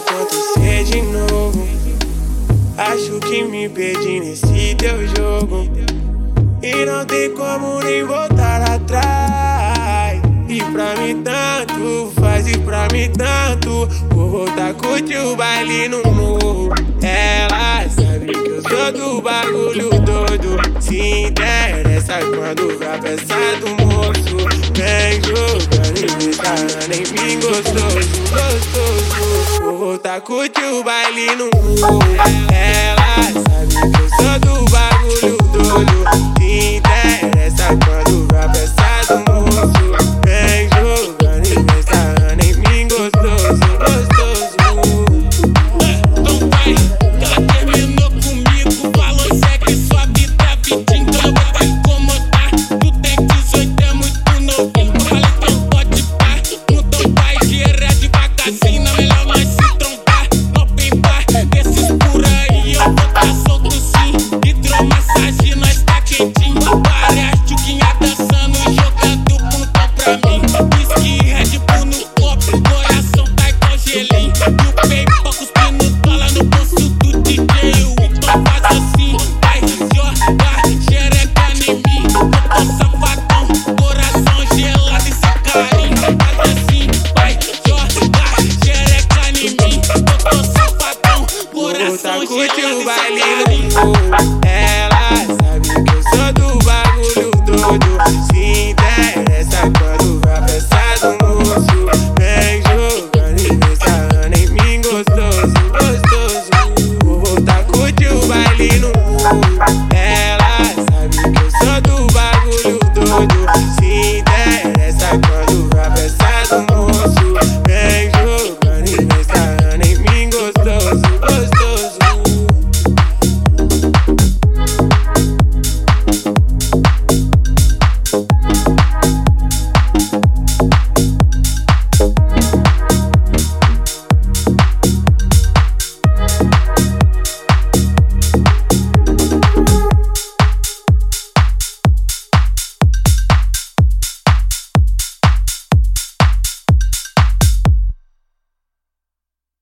acontecer de novo. Acho que me perdi nesse teu jogo e não tem como nem voltar atrás. E pra mim tanto faz, e pra mim tanto. Vou voltar a curtir o baile no morro. Ela sabe que eu sou do bagulho doido. Se interessa quando vai pensar do moço. Vem jogando e me sarando em mim gostoso, gostoso. Vou voltar a curtir o baile no morro. Ela sabe que eu sou do bagulho doido. Se interessa quando vai pensar do moço. Vem jogando e me sarando em mim gostoso, gostoso. Então vai, que ela terminou comigo. Falou segue sua vida, vidinho, então vai incomodar. Tu tem 18, é muito novinho. Falei então pode par. Então vai, gira devagarzinho. Melhor nós se trombar. Não pimbar, desses por aí eu vou tá solto sim. Hidromassagem, nós tá quentinho. Várias tchuquinhas dançando, jogando puntão pra mim. Whisky, Red Bull no copo, coração tá igual gelinho. E o paper cuspindo dólar no bolso do DJ. Então faz assim, vai jogar xereca em mim. Eu tô safadão, coração gelado, esse carinho. Faz assim, vai jogar xereca em mim. Eu tô safadão, Vou voltar coração a curtir gelado, o esse baile carinho. no morro.